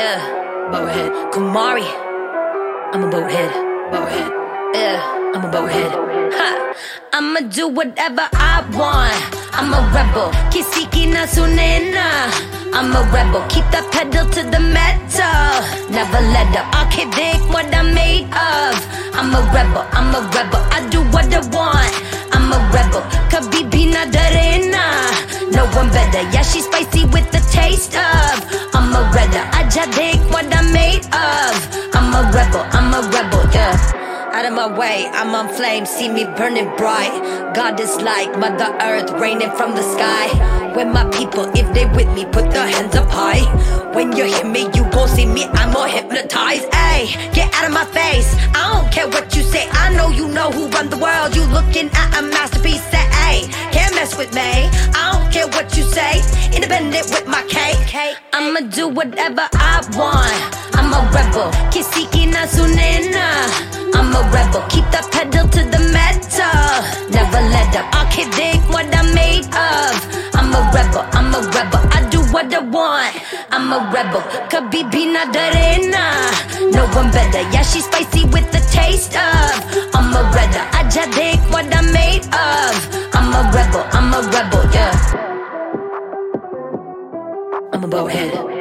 yeah, boathead. Kumari, I'm a boathead, boathead, yeah, I'm a boathead. Ha, I'ma do whatever I want. I'm a rebel, kisiki na sunena. I'm a rebel, keep the pedal to the metal. Never let up, I can't think what I'm made of. I'm a rebel, I do what I want. I'm a rebel, kabibi na darena. No one better, yeah, she's spicy with the taste of. I'm a redder, I just think what I'm made of. I'm a rebel, yeah. Out of my way, I'm on flame, see me burning bright. God is like Mother Earth raining from the sky. When my people, if they with me, put their hands up high. When you hear me, you gon' see me, I'm all hypnotized. Ayy, get out of my face, I don't care what you say. I know you know who run the world, you looking at a masterpiece. Say, ayy, can't mess with me, I don't care what you say. Independent with my cake, I'ma do whatever I want. I'm a rebel, kisiki na sunena. I'm a rebel, keep the pedal to the metal. Never let up, I can't think what I'm made of. I'm a rebel, I do what I want. I'm a rebel, kabibi na darena. No one better, yeah, she's spicy with the taste of. I'm a redder, I just think what I'm made of. I'm a rebel, yeah. I'm a boathead.